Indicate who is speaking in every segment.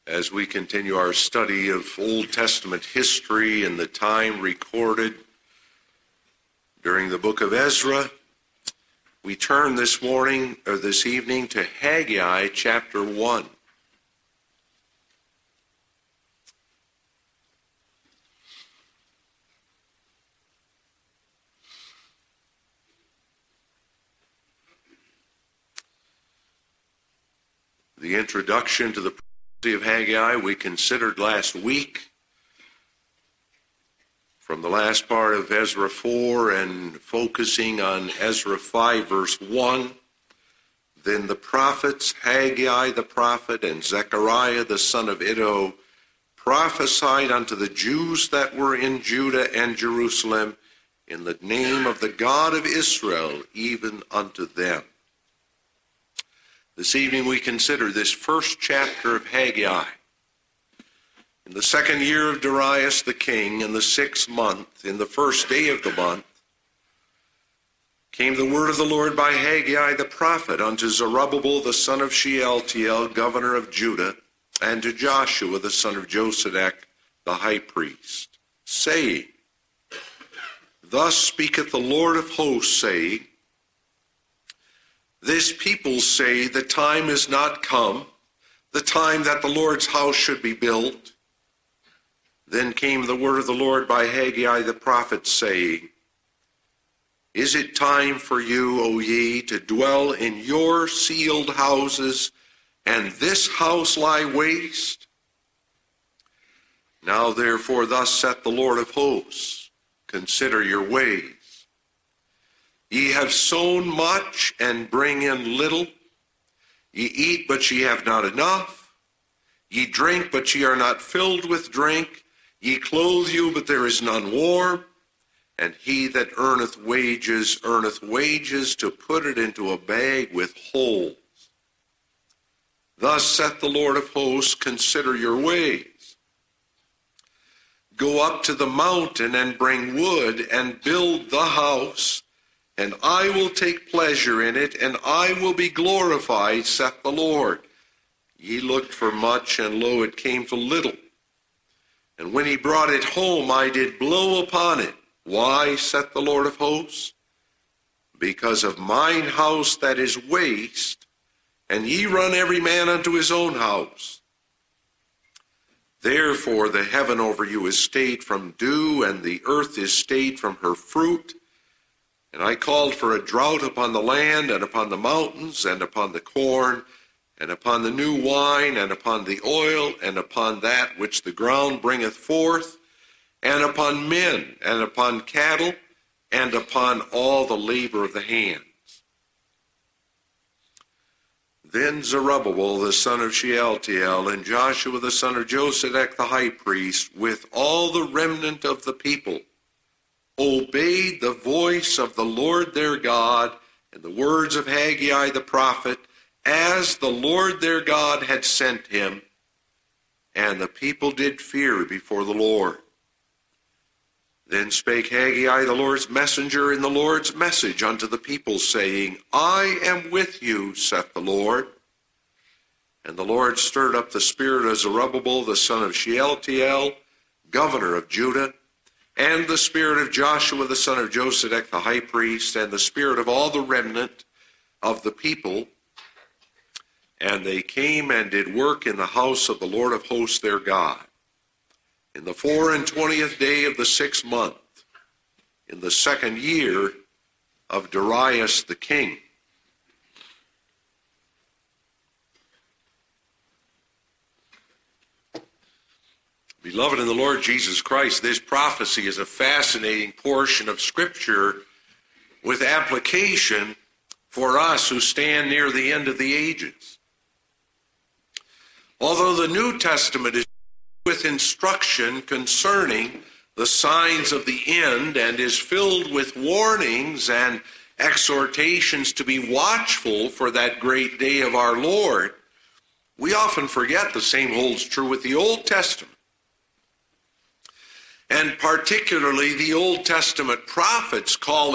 Speaker 1: as we continue our study of Old Testament history and the time recorded during the book of Ezra. We turn this evening to Haggai chapter 1. The introduction to the prophecy of Haggai we considered last week, from the last part of Ezra 4 and focusing on Ezra 5 verse 1. Then the prophets, Haggai the prophet and Zechariah the son of Iddo, prophesied unto the Jews that were in Judah and Jerusalem in the name of the God of Israel, even unto them. This evening we consider this first chapter of Haggai. In the second year of Darius the king, in the 6th month, in the first day of the month, came the word of the Lord by Haggai the prophet unto Zerubbabel the son of Shealtiel, governor of Judah, and to Joshua the son of Josedech, the high priest, saying, Thus speaketh the Lord of hosts, saying, This people say, the time is not come, the time that the Lord's house should be built. Then came the word of the Lord by Haggai the prophet, saying, Is it time for you, O ye, to dwell in your sealed houses, and this house lie waste? Now therefore thus saith the Lord of hosts, Consider your ways. Ye have sown much, and bring in little. Ye eat, but ye have not enough. Ye drink, but ye are not filled with drink. Ye clothe you, but there is none warm. And he that earneth wages to put it into a bag with holes. Thus saith the Lord of hosts, Consider your ways. Go up to the mountain, and bring wood, and build the house, and I will take pleasure in it, and I will be glorified, saith the Lord. Ye looked for much, and lo, it came to little. And when he brought it home, I did blow upon it. Why, saith the Lord of hosts? Because of mine house that is waste, and ye run every man unto his own house. Therefore the heaven over you is stayed from dew, and the earth is stayed from her fruit. And I called for a drought upon the land, and upon the mountains, and upon the corn, and upon the new wine, and upon the oil, and upon that which the ground bringeth forth, and upon men, and upon cattle, and upon all the labor of the hands. Then Zerubbabel the son of Shealtiel, and Joshua the son of Josedech the high priest, with all the remnant of the people, obeyed the voice of the Lord their God and the words of Haggai the prophet, as the Lord their God had sent him. And the people did fear before the Lord. Then spake Haggai the Lord's messenger in the Lord's message unto the people, saying, I am with you, saith the Lord. And the Lord stirred up the spirit of Zerubbabel the son of Shealtiel, governor of Judah, and the spirit of Joshua the son of Josedech the high priest, and the spirit of all the remnant of the people. And they came and did work in the house of the Lord of hosts their God. In the 24th day of the 6th month, in the 2nd year of Darius the king. Beloved in the Lord Jesus Christ, this prophecy is a fascinating portion of Scripture with application for us who stand near the end of the ages. Although the New Testament is with instruction concerning the signs of the end and is filled with warnings and exhortations to be watchful for that great day of our Lord, we often forget the same holds true with the Old Testament. And particularly the Old Testament prophets call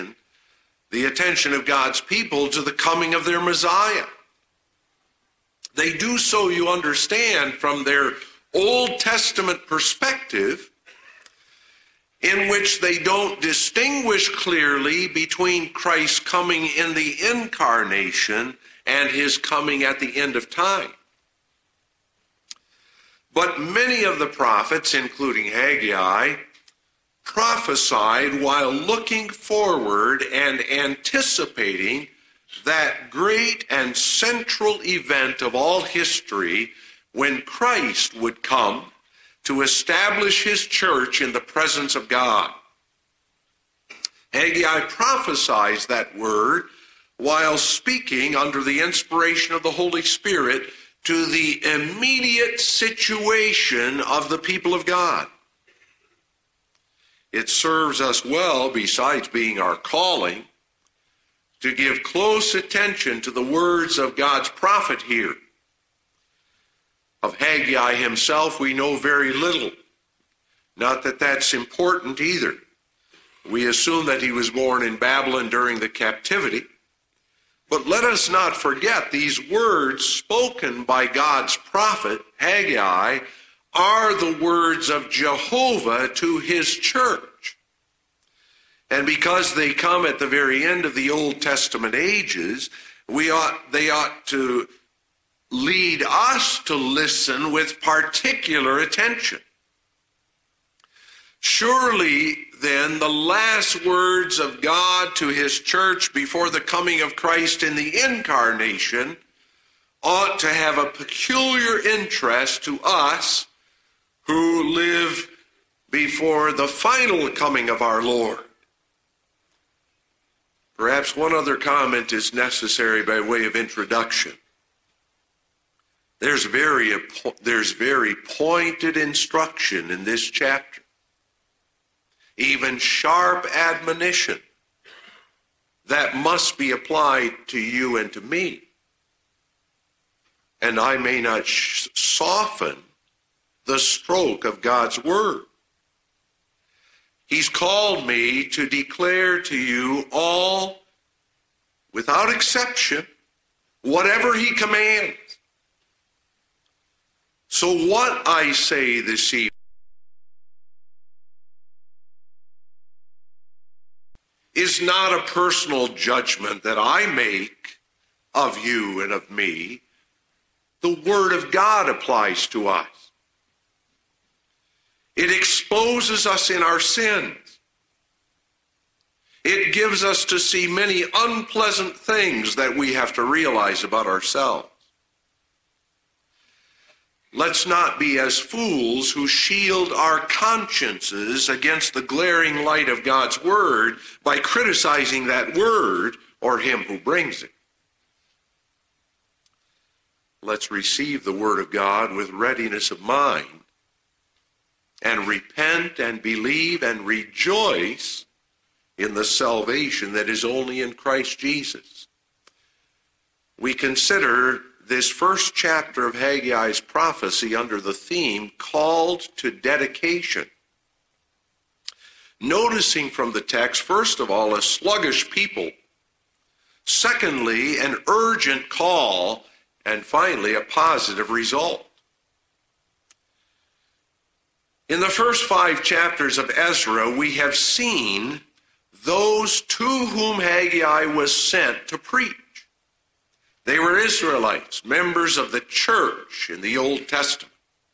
Speaker 1: the attention of God's people to the coming of their Messiah. They do so, you understand, from their Old Testament perspective, in which they don't distinguish clearly between Christ coming in the incarnation and his coming at the end of time. But many of the prophets, including Haggai, prophesied while looking forward and anticipating that great and central event of all history when Christ would come to establish his church in the presence of God. Haggai prophesies that word while speaking under the inspiration of the Holy Spirit to the immediate situation of the people of God. It serves us well, besides being our calling, to give close attention to the words of God's prophet here. Of Haggai himself, we know very little. Not that that's important either. We assume that he was born in Babylon during the captivity. But let us not forget these words spoken by God's prophet, Haggai, are the words of Jehovah to his church. And because they come at the very end of the Old Testament ages, they ought to lead us to listen with particular attention. Surely, then, the last words of God to his church before the coming of Christ in the incarnation ought to have a peculiar interest to us who live before the final coming of our Lord. Perhaps one other comment is necessary by way of introduction. There's very pointed instruction in this chapter, even sharp admonition that must be applied to you and to me. And I may not soften the stroke of God's word. He's called me to declare to you all, without exception, whatever he commands. So what I say this evening is not a personal judgment that I make of you and of me. The Word of God applies to us. It exposes us in our sins. It gives us to see many unpleasant things that we have to realize about ourselves. Let's not be as fools who shield our consciences against the glaring light of God's word by criticizing that word or him who brings it. Let's receive the word of God with readiness of mind and repent and believe and rejoice in the salvation that is only in Christ Jesus. We consider this first chapter of Haggai's prophecy under the theme called to dedication. Noticing from the text, first of all, a sluggish people. Secondly, an urgent call. And finally, a positive result. In the first 5 chapters of Ezra, we have seen those to whom Haggai was sent to preach. They were Israelites, members of the church in the Old Testament.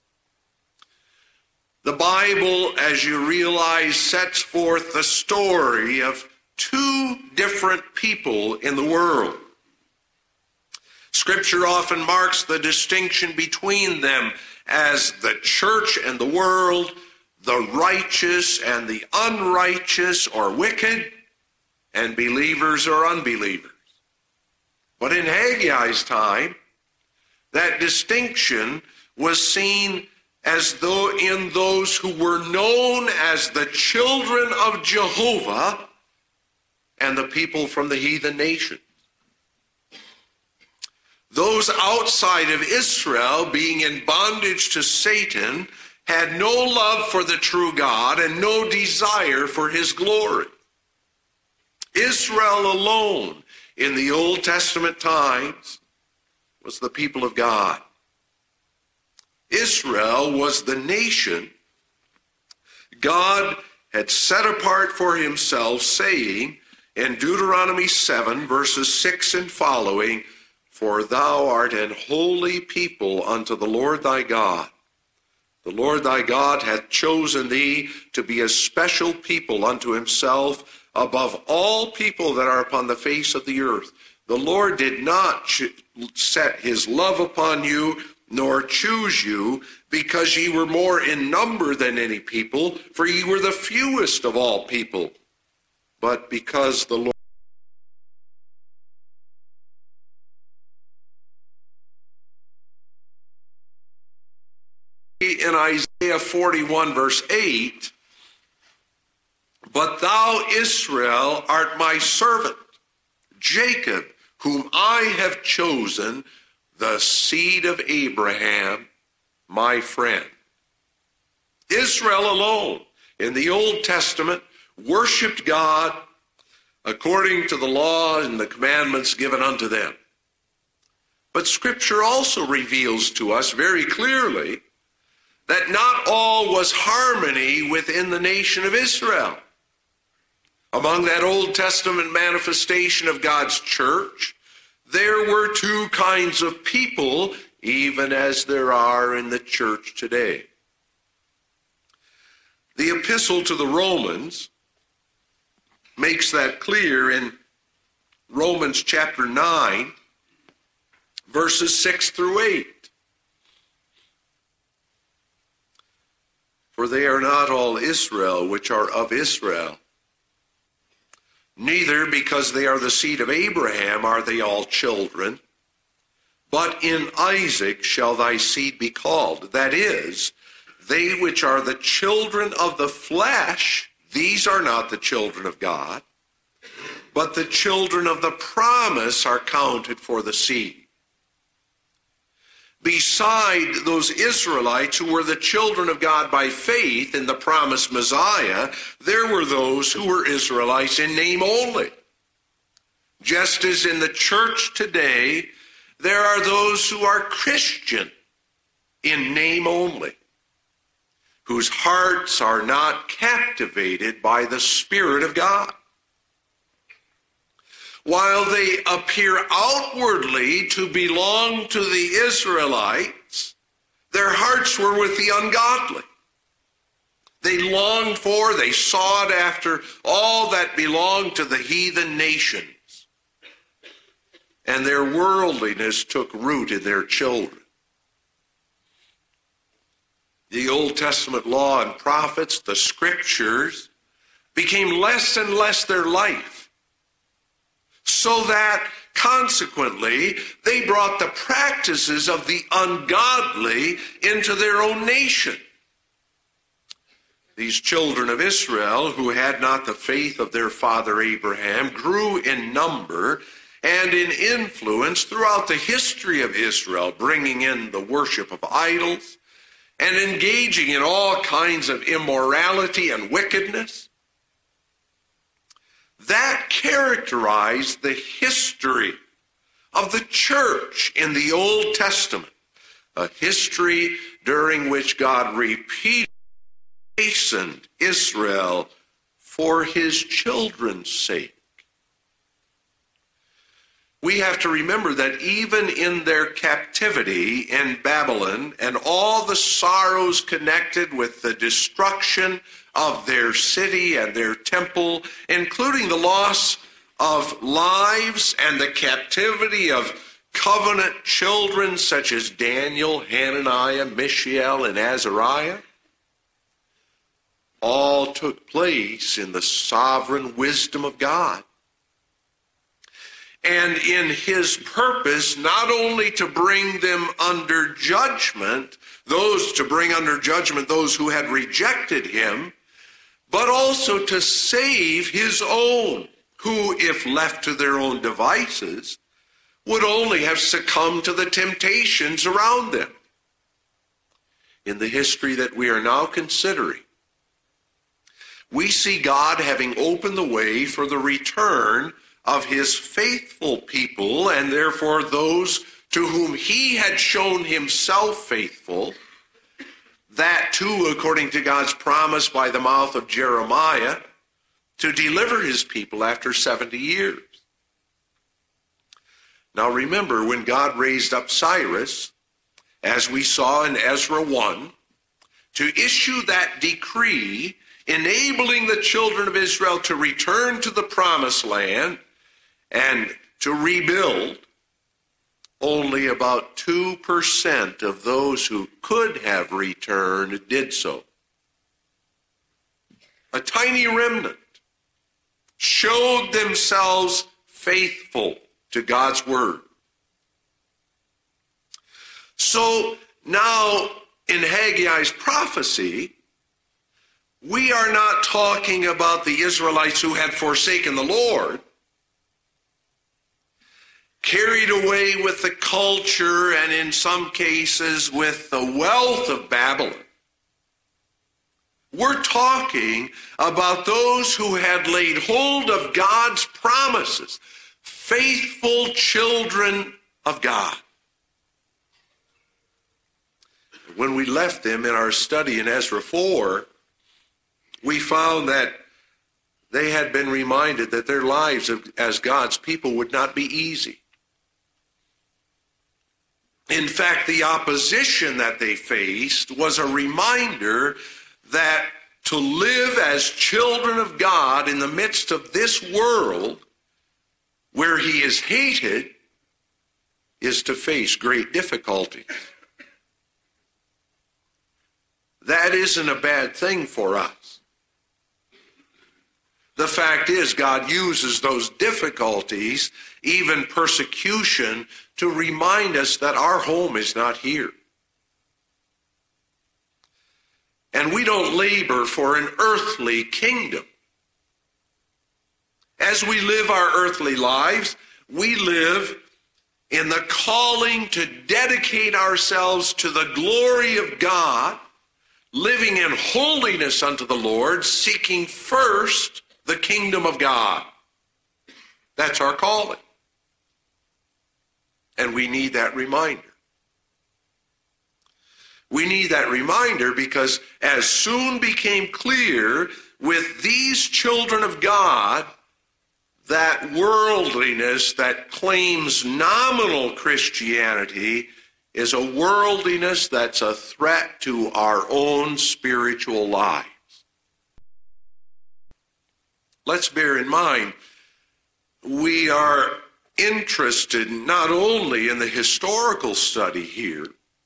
Speaker 1: The Bible, as you realize, sets forth the story of 2 different people in the world. Scripture often marks the distinction between them as the church and the world, the righteous and the unrighteous or wicked, and believers or unbelievers. But in Haggai's time, that distinction was seen as though in those who were known as the children of Jehovah and the people from the heathen nations. Those outside of Israel, being in bondage to Satan, had no love for the true God and no desire for his glory. Israel alone in the Old Testament times was the people of God. Israel was the nation God had set apart for himself, saying in Deuteronomy 7, verses 6 and following, "For thou art an holy people unto the Lord thy God. The Lord thy God hath chosen thee to be a special people unto himself above all people that are upon the face of the earth. The Lord did not set his love upon you, nor choose you, because ye were more in number than any people, for ye were the fewest of all people, but because the Lord in Isaiah 41, verse 8, "But thou, Israel, art my servant, Jacob, whom I have chosen, the seed of Abraham, my friend." Israel alone in the Old Testament worshiped God according to the law and the commandments given unto them. But Scripture also reveals to us very clearly that not all was harmony within the nation of Israel. Among that Old Testament manifestation of God's church, there were two kinds of people, even as there are in the church today. The epistle to the Romans makes that clear in Romans chapter 9, verses 6 through 8. "For they are not all Israel which are of Israel, neither because they are the seed of Abraham are they all children, but in Isaac shall thy seed be called. That is, they which are the children of the flesh, these are not the children of God, but the children of the promise are counted for the seed." Beside those Israelites who were the children of God by faith in the promised Messiah, there were those who were Israelites in name only. Just as in the church today, there are those who are Christian in name only, whose hearts are not captivated by the Spirit of God. While they appear outwardly to belong to the Israelites, their hearts were with the ungodly. They longed for, they sought after all that belonged to the heathen nations, and their worldliness took root in their children. The Old Testament law and prophets, the Scriptures, became less and less their life, so that consequently they brought the practices of the ungodly into their own nation. These children of Israel, who had not the faith of their father Abraham, grew in number and in influence throughout the history of Israel, bringing in the worship of idols and engaging in all kinds of immorality and wickedness. That characterized the history of the church in the Old Testament, a history during which God repeatedly chastened Israel for his children's sake. We have to remember that even in their captivity in Babylon and all the sorrows connected with the destruction of their city and their temple, including the loss of lives and the captivity of covenant children such as Daniel, Hananiah, Mishael, and Azariah, all took place in the sovereign wisdom of God. And in his purpose, not only to bring them under judgment, those who had rejected him, but also to save his own, who, if left to their own devices, would only have succumbed to the temptations around them. In the history that we are now considering, we see God having opened the way for the return of his faithful people, and therefore those to whom he had shown himself faithful, that too according to God's promise by the mouth of Jeremiah, to deliver his people after 70 years. Now remember, when God raised up Cyrus, as we saw in Ezra 1, to issue that decree enabling the children of Israel to return to the promised land and to rebuild, only about 2% of those who could have returned did so. A tiny remnant showed themselves faithful to God's word. So now in Haggai's prophecy, we are not talking about the Israelites who had forsaken the Lord, carried away with the culture and in some cases with the wealth of Babylon. We're talking about those who had laid hold of God's promises, faithful children of God. When we left them in our study in Ezra 4, we found that they had been reminded that their lives as God's people would not be easy. In fact, the opposition that they faced was a reminder that to live as children of God in the midst of this world where he is hated is to face great difficulties. That isn't a bad thing for us. The fact is, God uses those difficulties, even persecution, to remind us that our home is not here. And we don't labor for an earthly kingdom. As we live our earthly lives, we live in the calling to dedicate ourselves to the glory of God, living in holiness unto the Lord, seeking first the kingdom of God. That's our calling. And we need that reminder. We need that reminder because as soon became clear with these children of God, that worldliness that claims nominal Christianity is a worldliness that's a threat to our own spiritual lives. Let's bear in mind, we are interested not only in the historical study here,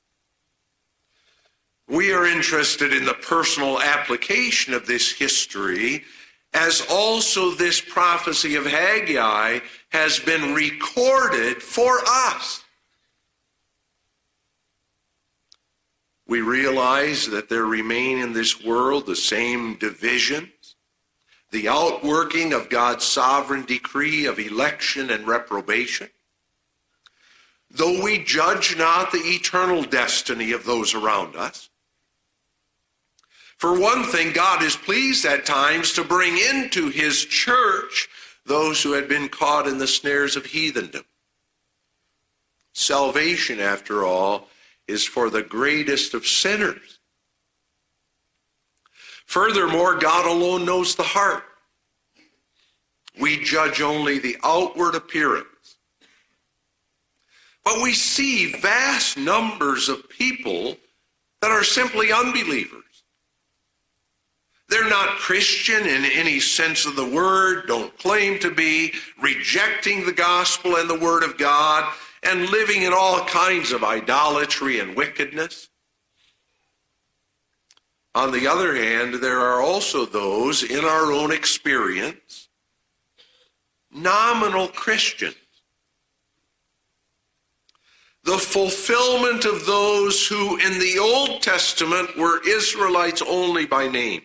Speaker 1: we are interested in the personal application of this history, as also this prophecy of Haggai has been recorded for us. We realize that there remain in this world the same divisions, the outworking of God's sovereign decree of election and reprobation. Though we judge not the eternal destiny of those around us, for one thing, God is pleased at times to bring into his church those who had been caught in the snares of heathendom. Salvation, after all, is for the greatest of sinners. Furthermore, God alone knows the heart. We judge only the outward appearance. But we see vast numbers of people that are simply unbelievers. They're not Christian in any sense of the word, don't claim to be, rejecting the gospel and the word of God, and living in all kinds of idolatry and wickedness. On the other hand, there are also those in our own experience, nominal Christians. The fulfillment of those who in the Old Testament were Israelites only by name.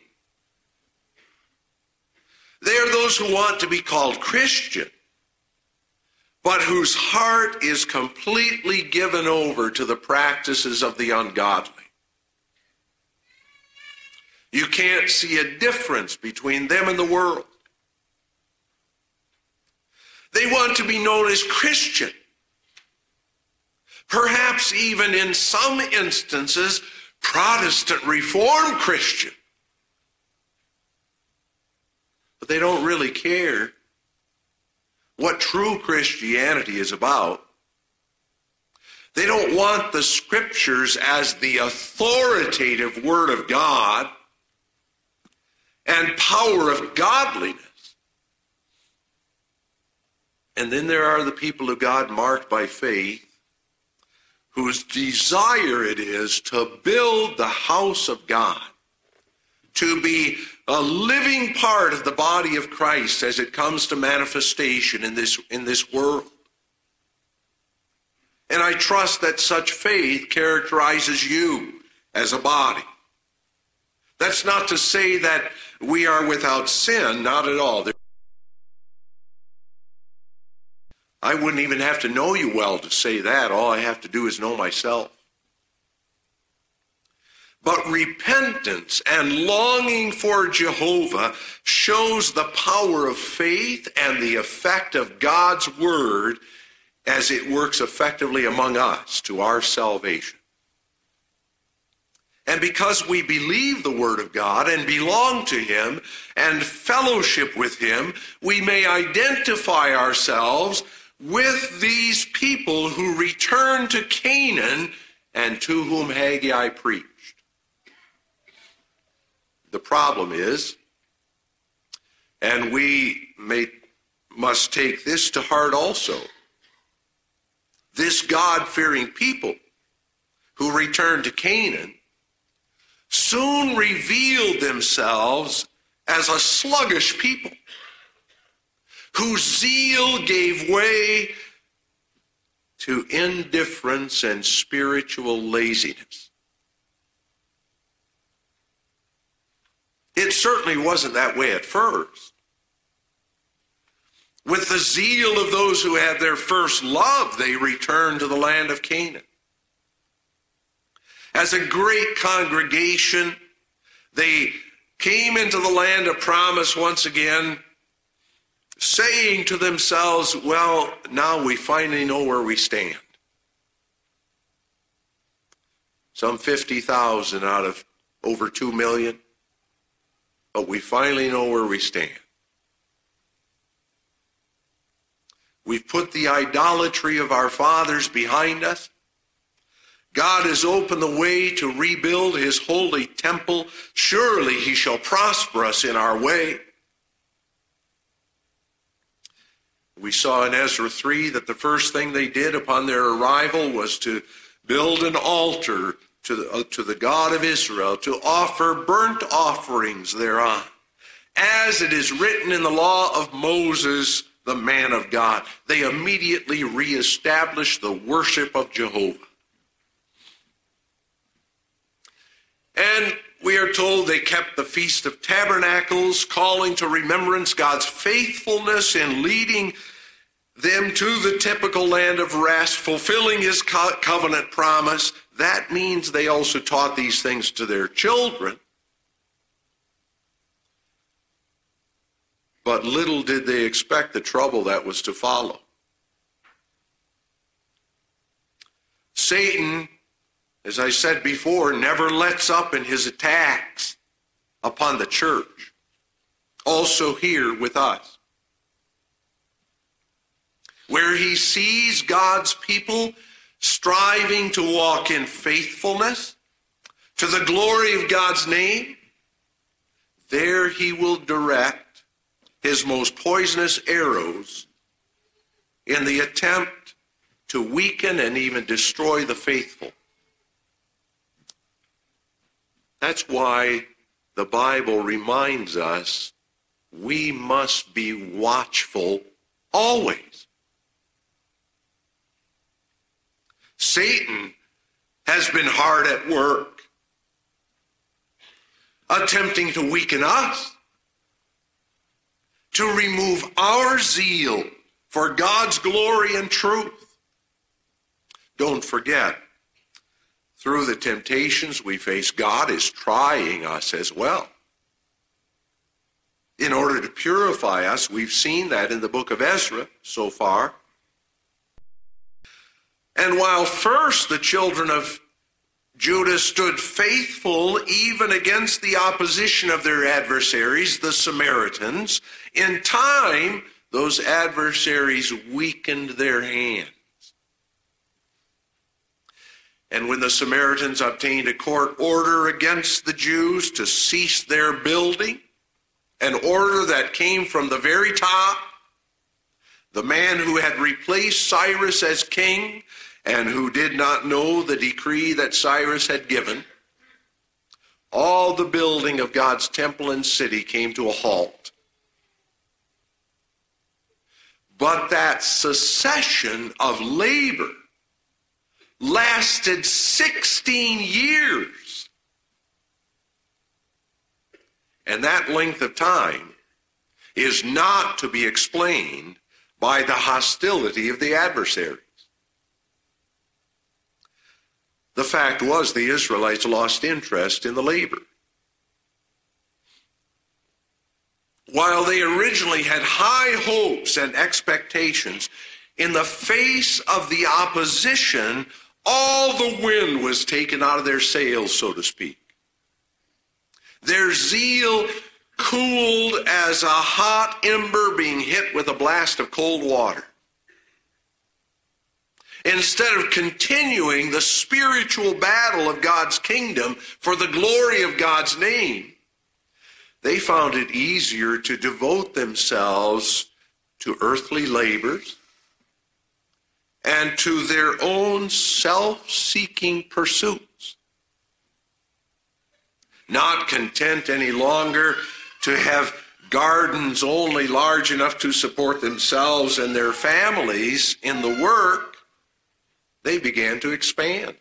Speaker 1: They are those who want to be called Christian, but whose heart is completely given over to the practices of the ungodly. You can't see a difference between them and the world. They want to be known as Christian, perhaps even in some instances, Protestant Reformed Christian. But they don't really care what true Christianity is about. They don't want the Scriptures as the authoritative Word of God and power of godliness. And then there are the people of God marked by faith, whose desire it is to build the house of God, to be a living part of the body of Christ as it comes to manifestation in this world. And I trust that such faith characterizes you as a body. That's not to say that we are without sin, not at all. I wouldn't even have to know you well to say that. All I have to do is know myself. But repentance and longing for Jehovah shows the power of faith and the effect of God's word as it works effectively among us to our salvation. And because we believe the word of God and belong to him and fellowship with him, we may identify ourselves with these people who returned to Canaan and to whom Haggai preached. The problem is, and we must take this to heart also, this God-fearing people who returned to Canaan soon revealed themselves as a sluggish people whose zeal gave way to indifference and spiritual laziness. It certainly wasn't that way at first. With the zeal of those who had their first love, they returned to the land of Canaan. As a great congregation, they came into the land of promise once again, saying to themselves, well, now we finally know where we stand. Some 50,000 out of over 2 million. But we finally know where we stand. We've put the idolatry of our fathers behind us. God has opened the way to rebuild his holy temple. Surely he shall prosper us in our way. We saw in Ezra 3 that the first thing they did upon their arrival was to build an altar to the God of Israel, to offer burnt offerings thereon, as it is written in the law of Moses, the man of God. They immediately reestablished the worship of Jehovah. And we are told they kept the Feast of Tabernacles, calling to remembrance God's faithfulness in leading them to the typical land of rest, fulfilling his covenant promise. That means they also taught these things to their children. But little did they expect the trouble that was to follow. Satan, as I said before, never lets up in his attacks upon the church. Also here with us. Where he sees God's people striving to walk in faithfulness to the glory of God's name, there he will direct his most poisonous arrows in the attempt to weaken and even destroy the faithful. That's why the Bible reminds us we must be watchful always. Satan has been hard at work, attempting to weaken us, to remove our zeal for God's glory and truth. Don't forget, through the temptations we face, God is trying us as well. In order to purify us, we've seen that in the book of Ezra so far. And while first the children of Judah stood faithful even against the opposition of their adversaries, the Samaritans, in time those adversaries weakened their hands. And when the Samaritans obtained a court order against the Jews to cease their building, an order that came from the very top, the man who had replaced Cyrus as king and who did not know the decree that Cyrus had given, all the building of God's temple and city came to a halt. But that cessation of labor lasted 16 years. And that length of time is not to be explained by the hostility of the adversaries. The fact was the Israelites lost interest in the labor. While they originally had high hopes and expectations, in the face of the opposition, all the wind was taken out of their sails, so to speak. Their zeal cooled as a hot ember being hit with a blast of cold water. Instead of continuing the spiritual battle of God's kingdom for the glory of God's name, they found it easier to devote themselves to earthly labors and to their own self-seeking pursuits. Not content any longer to have gardens only large enough to support themselves and their families in the work, they began to expand.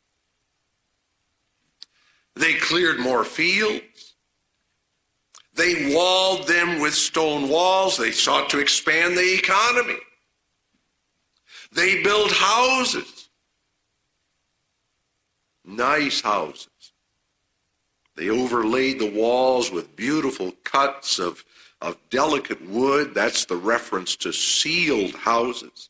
Speaker 1: They cleared more fields. They walled them with stone walls. They sought to expand the economy. They built houses, nice houses. They overlaid the walls with beautiful cuts of delicate wood. That's the reference to sealed houses.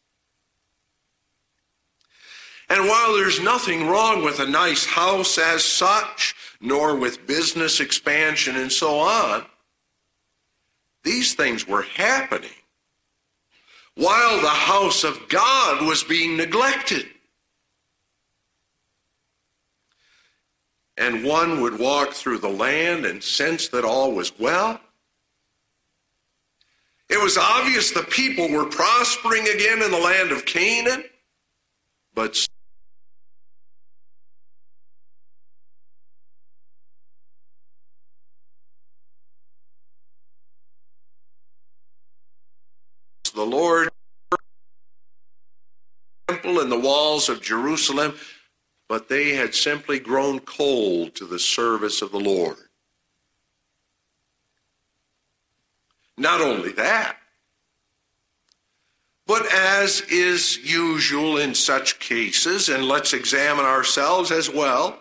Speaker 1: And while there's nothing wrong with a nice house as such, nor with business expansion and so on, these things were happening while the house of God was being neglected. And one would walk through the land and sense that all was well. It was obvious the people were prospering again in the land of Canaan, but the Lord temple and the walls of Jerusalem, but they had simply grown cold to the service of the Lord. Not only that, but as is usual in such cases, and let's examine ourselves as well,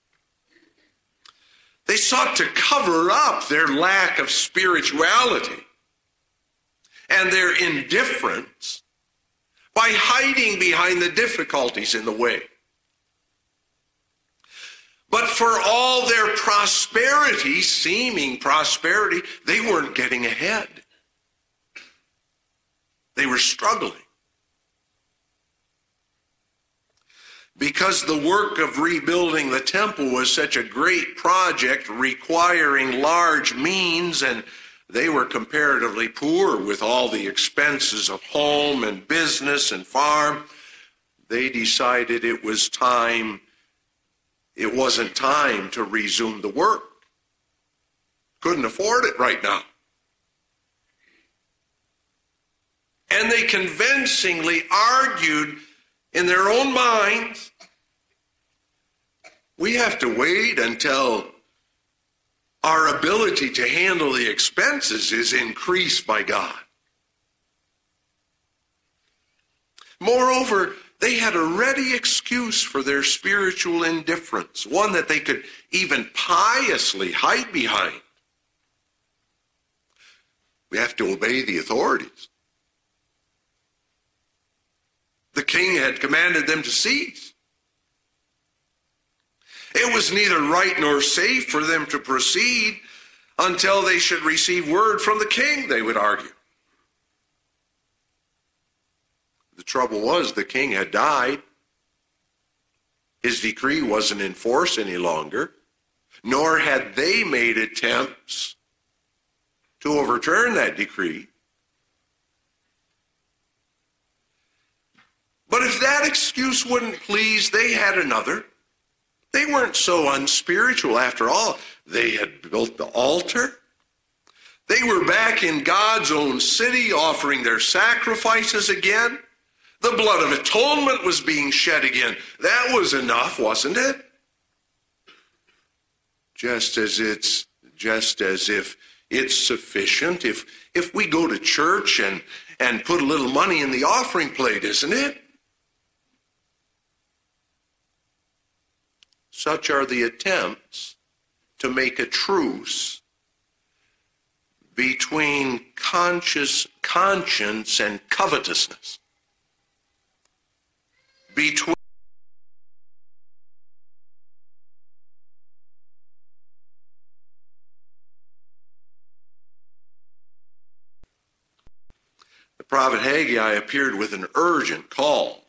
Speaker 1: they sought to cover up their lack of spirituality and their indifference by hiding behind the difficulties in the way. But for all their prosperity, seeming prosperity, they weren't getting ahead. They were struggling. Because the work of rebuilding the temple was such a great project requiring large means, and they were comparatively poor with all the expenses of home and business and farm, they decided it wasn't time to resume the work. Couldn't afford it right now. And they convincingly argued in their own minds, we have to wait until our ability to handle the expenses is increased by God. Moreover, they had a ready excuse for their spiritual indifference, one that they could even piously hide behind. We have to obey the authorities. The king had commanded them to cease. It was neither right nor safe for them to proceed until they should receive word from the king, they would argue. The trouble was the king had died. His decree wasn't in force any longer, nor had they made attempts to overturn that decree. But if that excuse wouldn't please, they had another. They weren't so unspiritual after all. They had built the altar. They were back in God's own city offering their sacrifices again. The blood of atonement was being shed again. That was enough, wasn't it? Just as if it's sufficient if we go to church and put a little money in the offering plate, isn't it? Such are the attempts to make a truce between conscience and covetousness. Between the prophet Haggai appeared with an urgent call.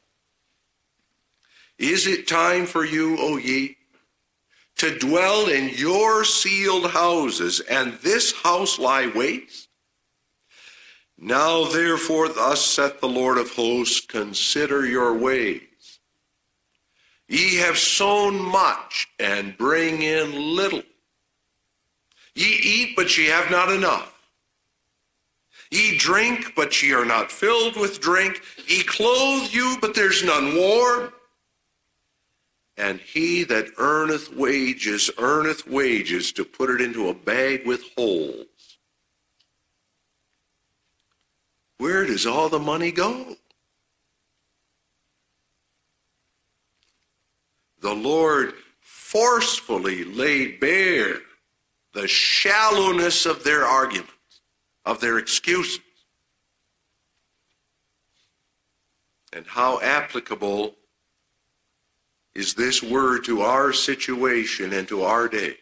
Speaker 1: Is it time for you, O ye, to dwell in your sealed houses, and this house lie waste? Now therefore thus saith the Lord of hosts, consider your ways. Ye have sown much, and bring in little. Ye eat, but ye have not enough. Ye drink, but ye are not filled with drink. Ye clothe you, but there's none warm. And he that earneth wages to put it into a bag with holes. Where does all the money go? The Lord forcefully laid bare the shallowness of their arguments, of their excuses. And how applicable is this word to our situation and to our day?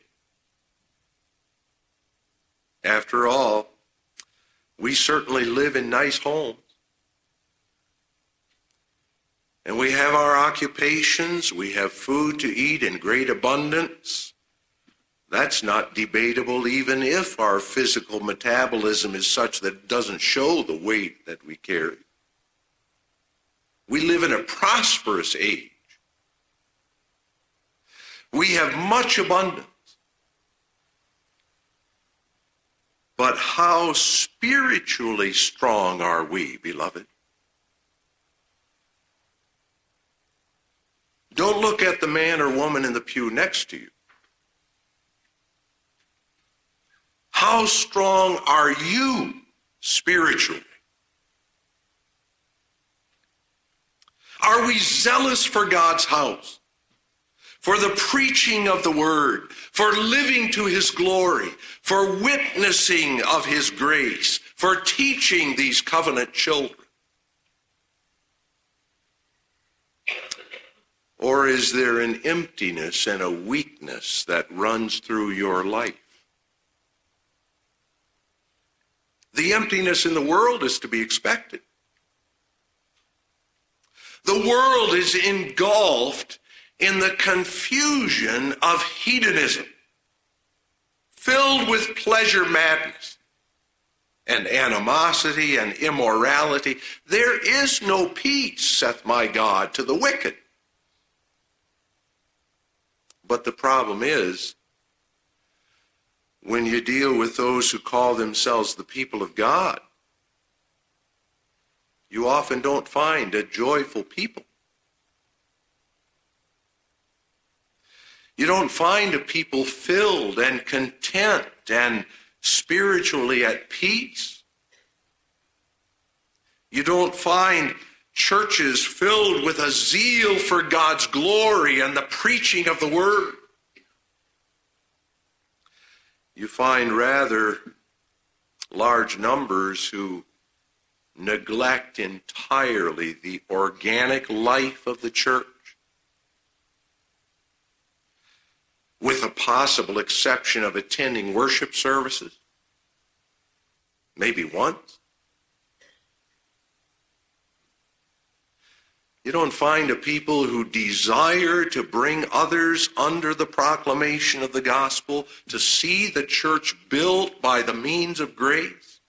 Speaker 1: After all, we certainly live in nice homes. And we have our occupations. We have food to eat in great abundance. That's not debatable, even if our physical metabolism is such that it doesn't show the weight that we carry. We live in a prosperous age. We have much abundance. But how spiritually strong are we, beloved? Don't look at the man or woman in the pew next to you. How strong are you spiritually? Are we zealous for God's house, for the preaching of the word, for living to his glory, for witnessing of his grace, for teaching these covenant children? Or is there an emptiness and a weakness that runs through your life? The emptiness in the world is to be expected. The world is engulfed in the confusion of hedonism, filled with pleasure madness and animosity and immorality. There is no peace, saith my God, to the wicked. But the problem is, when you deal with those who call themselves the people of God, you often don't find a joyful people. You don't find a people filled and content and spiritually at peace. You don't find churches filled with a zeal for God's glory and the preaching of the word. You find rather large numbers who neglect entirely the organic life of the church, with a possible exception of attending worship services, maybe once. You don't find a people who desire to bring others under the proclamation of the gospel, to see the church built by the means of grace.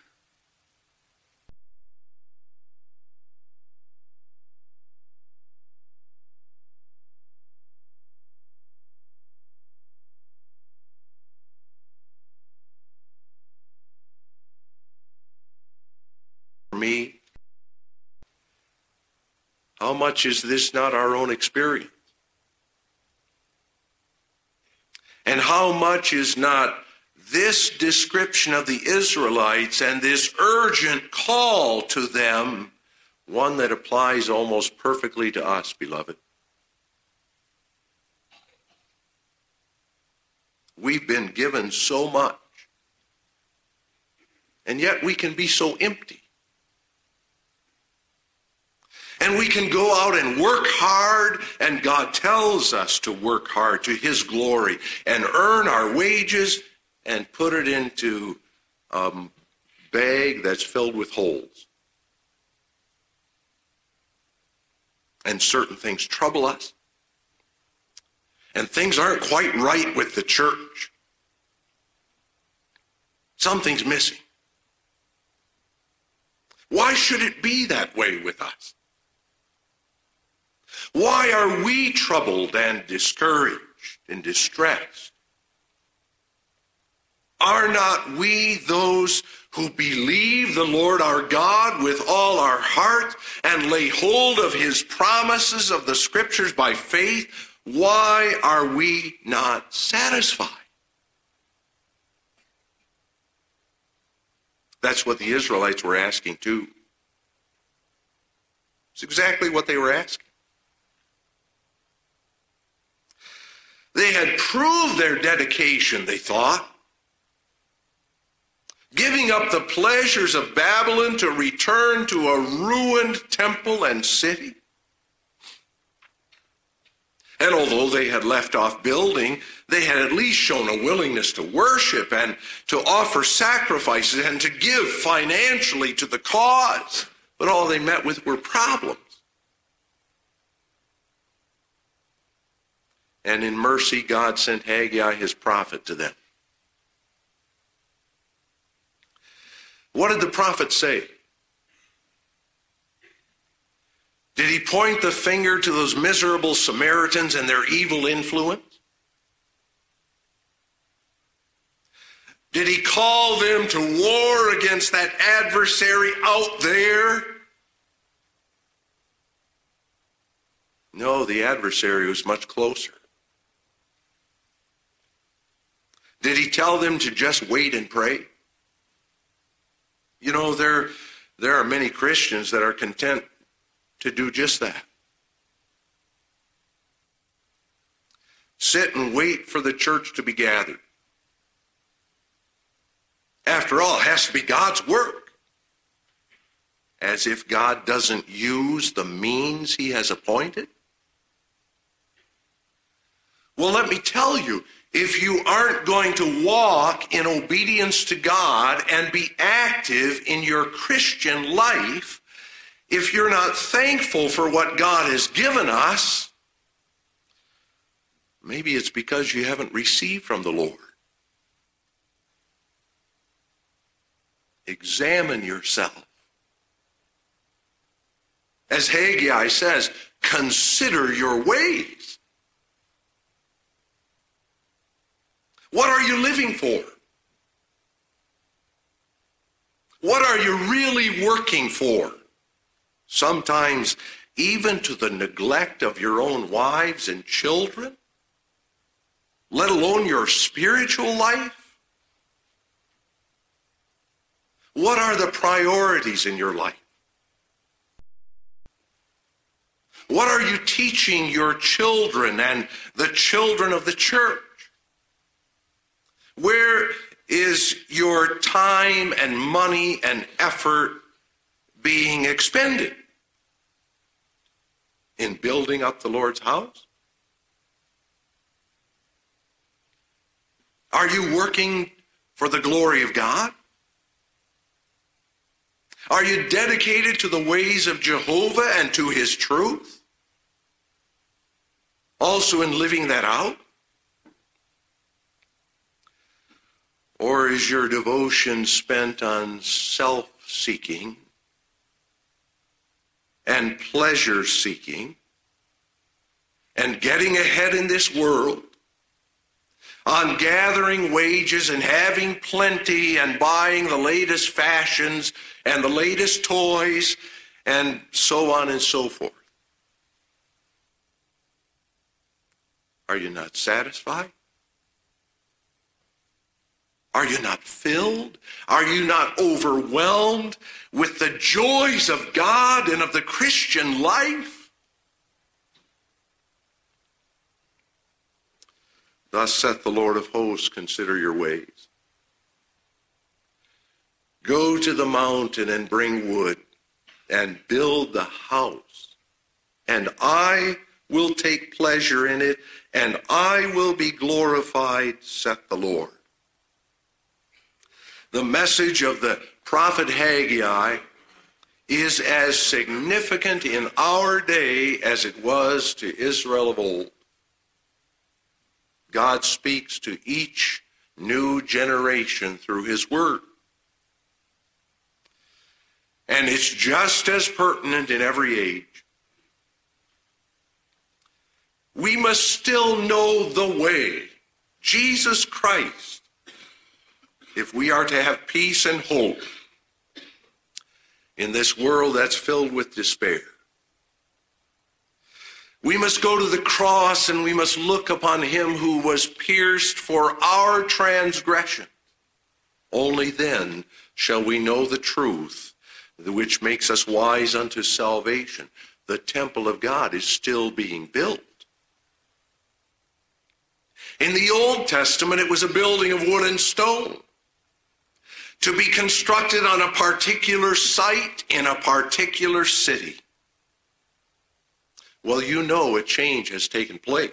Speaker 1: For me, how much is this not our own experience? And how much is not this description of the Israelites and this urgent call to them one that applies almost perfectly to us, beloved? We've been given so much, and yet we can be so empty. And we can go out and work hard, and God tells us to work hard to his glory and earn our wages and put it into a bag that's filled with holes. And certain things trouble us. And things aren't quite right with the church. Something's missing. Why should it be that way with us? Why are we troubled and discouraged and distressed? Are not we those who believe the Lord our God with all our heart and lay hold of his promises of the scriptures by faith? Why are we not satisfied? That's what the Israelites were asking too. It's exactly what they were asking. They had proved their dedication, they thought, giving up the pleasures of Babylon to return to a ruined temple and city. And although they had left off building, they had at least shown a willingness to worship and to offer sacrifices and to give financially to the cause. But all they met with were problems. And in mercy, God sent Haggai, his prophet, to them. What did the prophet say? Did he point the finger to those miserable Samaritans and their evil influence? Did he call them to war against that adversary out there? No, the adversary was much closer. Did he tell them to just wait and pray? You know, there are many Christians that are content to do just that. Sit and wait for the church to be gathered. After all, it has to be God's work. As if God doesn't use the means he has appointed. Well, let me tell you, if you aren't going to walk in obedience to God and be active in your Christian life, if you're not thankful for what God has given us, maybe it's because you haven't received from the Lord. Examine yourself. As Haggai says, consider your ways. What are you living for? What are you really working for? Sometimes even to the neglect of your own wives and children, let alone your spiritual life. What are the priorities in your life? What are you teaching your children and the children of the church? Where is your time and money and effort being expended in building up the Lord's house? Are you working for the glory of God? Are you dedicated to the ways of Jehovah and to his truth? Also in living that out? Or is your devotion spent on self-seeking and pleasure-seeking and getting ahead in this world, on gathering wages and having plenty and buying the latest fashions and the latest toys and so on and so forth? Are you not satisfied? Are you not filled? Are you not overwhelmed with the joys of God and of the Christian life? Thus saith the Lord of hosts, consider your ways. Go to the mountain and bring wood and build the house, and I will take pleasure in it, and I will be glorified, saith the Lord. The message of the prophet Haggai is as significant in our day as it was to Israel of old. God speaks to each new generation through his word. And it's just as pertinent in every age. We must still know the way, Jesus Christ, if we are to have peace and hope in this world that's filled with despair. We must go to the cross and we must look upon him who was pierced for our transgression. Only then shall we know the truth, which makes us wise unto salvation. The temple of God is still being built. In the Old Testament, it was a building of wood and stone, to be constructed on a particular site in a particular city. Well, you know a change has taken place.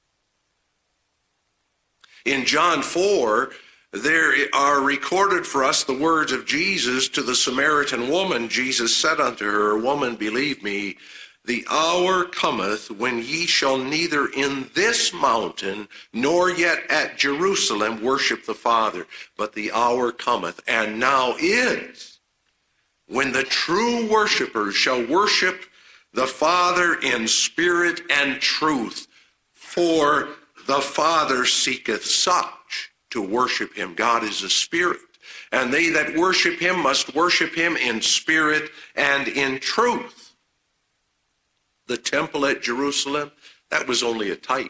Speaker 1: In John 4, there are recorded for us the words of Jesus to the Samaritan woman. Jesus said unto her, Woman, believe me, the hour cometh when ye shall neither in this mountain nor yet at Jerusalem worship the Father, but the hour cometh, and now is, when the true worshipers shall worship the Father in spirit and truth, for the Father seeketh such to worship him. God is a spirit, and they that worship him must worship him in spirit and in truth. The temple at Jerusalem, that was only a type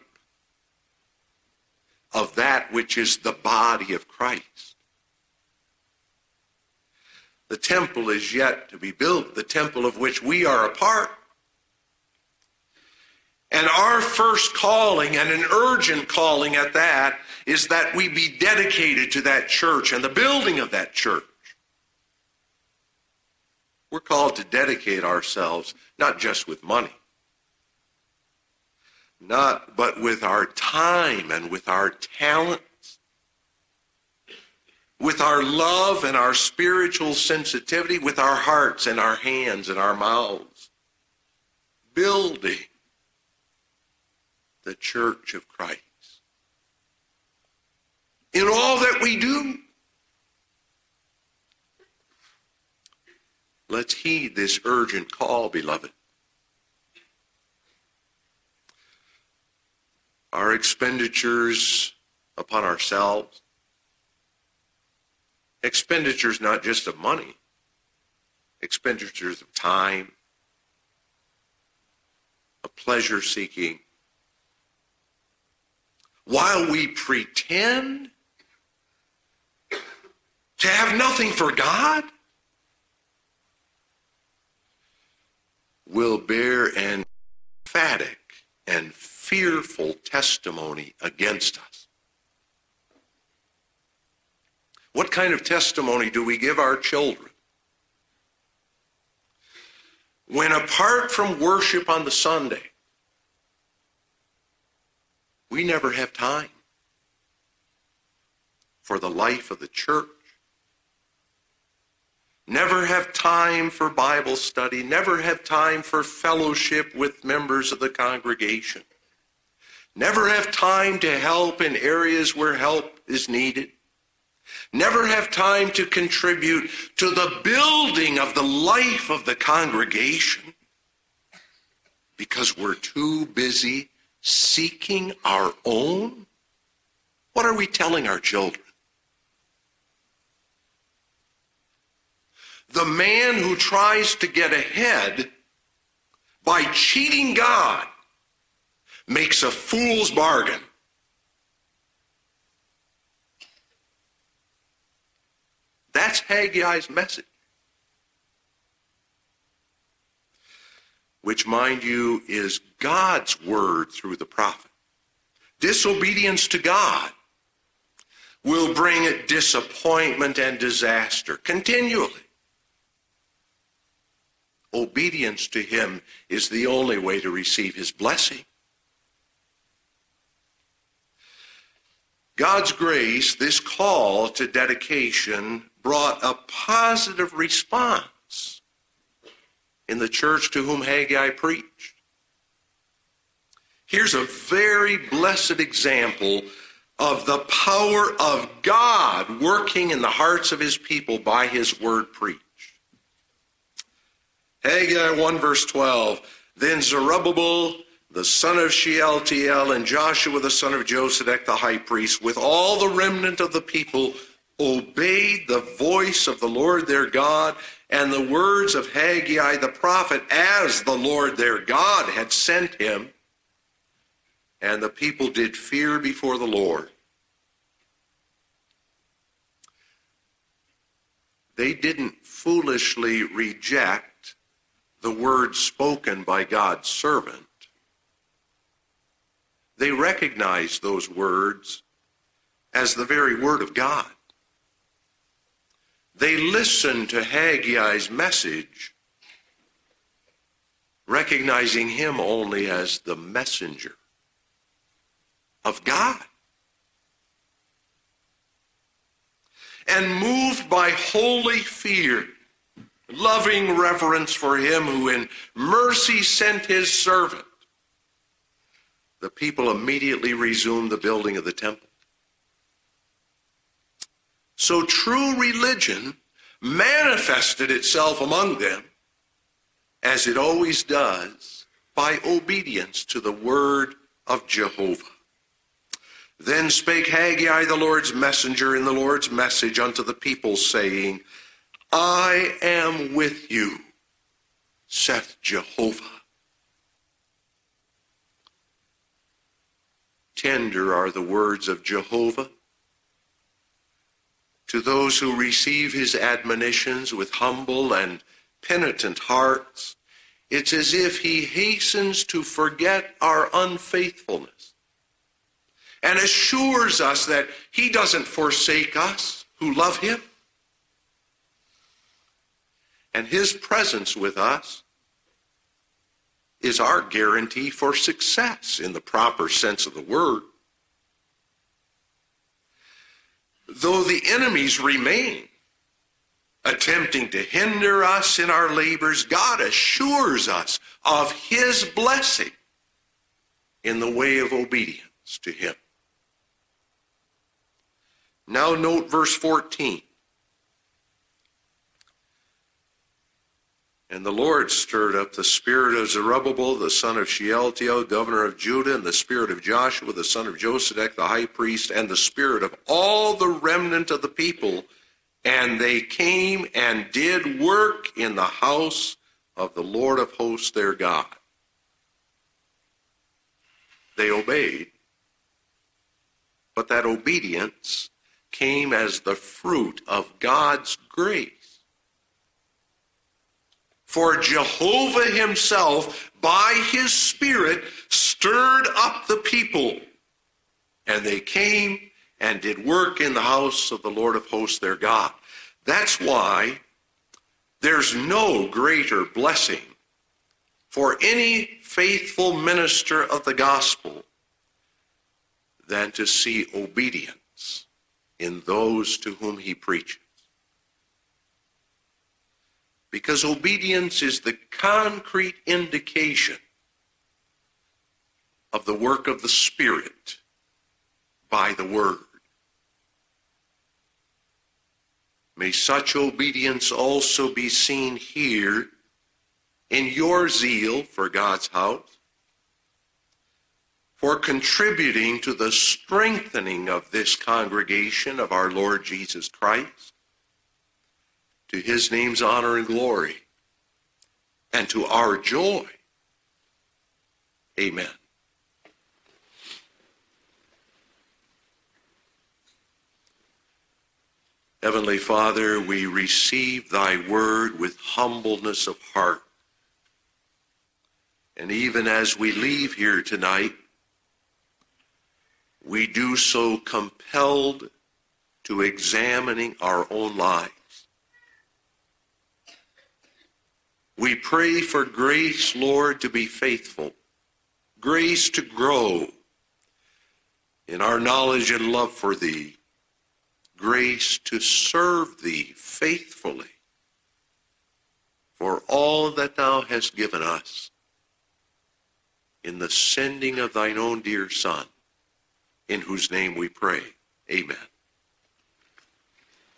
Speaker 1: of that which is the body of Christ. The temple is yet to be built, the temple of which we are a part. And our first calling, and an urgent calling at that, is that we be dedicated to that church and the building of that church. We're called to dedicate ourselves, not just with money, but with our time and with our talents, with our love and our spiritual sensitivity, with our hearts and our hands and our mouths, building the church of Christ. In all that we do, let's heed this urgent call, beloved. Our expenditures upon ourselves, expenditures not just of money, expenditures of time, of pleasure seeking, while we pretend to have nothing for God, will bear an emphatic and fearful testimony against us. What kind of testimony do we give our children? when apart from worship on the Sunday, we never have time for the life of the church, never have time for Bible study, never have time for fellowship with members of the congregation, never have time to help in areas where help is needed, never have time to contribute to the building of the life of the congregation because we're too busy seeking our own? What are we telling our children? The man who tries to get ahead by cheating God makes a fool's bargain. That's Haggai's message. Which, mind you, is God's word through the prophet. Disobedience to God will bring disappointment and disaster continually. Obedience to him is the only way to receive his blessing. God's grace, this call to dedication, brought a positive response in the church to whom Haggai preached. Here's a very blessed example of the power of God working in the hearts of his people by his word preached. Haggai 1 verse 12, then Zerubbabel the son of Shealtiel and Joshua the son of Josedek the high priest with all the remnant of the people obeyed the voice of the Lord their God and the words of Haggai the prophet as the Lord their God had sent him. And the people did fear before the Lord. They didn't foolishly reject the words spoken by God's servant. They recognized those words as the very word of God. They listened to Haggai's message, recognizing him only as the messenger of God. And moved by holy fear, loving reverence for him who in mercy sent his servant, the people immediately resumed the building of the temple. So true religion manifested itself among them, as it always does, by obedience to the word of Jehovah. Then spake Haggai the Lord's messenger in the Lord's message unto the people, saying, I am with you, saith Jehovah. Tender are the words of Jehovah to those who receive his admonitions with humble and penitent hearts. It's as if he hastens to forget our unfaithfulness and assures us that he doesn't forsake us who love him. And his presence with us is our guarantee for success in the proper sense of the word. Though the enemies remain, attempting to hinder us in our labors, God assures us of his blessing in the way of obedience to him. Now note verse 14. And the Lord stirred up the spirit of Zerubbabel, the son of Shealtiel, governor of Judah, and the spirit of Joshua, the son of Josedek, the high priest, and the spirit of all the remnant of the people. And they came and did work in the house of the Lord of hosts their God. They obeyed, but that obedience came as the fruit of God's grace. For Jehovah himself, by his Spirit, stirred up the people, and they came and did work in the house of the Lord of hosts their God. That's why there's no greater blessing for any faithful minister of the gospel than to see obedience in those to whom he preaches. Because obedience is the concrete indication of the work of the Spirit by the Word. May such obedience also be seen here in your zeal for God's house, for contributing to the strengthening of this congregation of our Lord Jesus Christ, to his name's honor and glory, and to our joy. Amen. Heavenly Father, we receive thy word with humbleness of heart. And even as we leave here tonight, we do so compelled to examining our own lives. We pray for grace, Lord, to be faithful, grace to grow in our knowledge and love for thee, grace to serve thee faithfully for all that thou hast given us in the sending of thine own dear Son, in whose name we pray. Amen.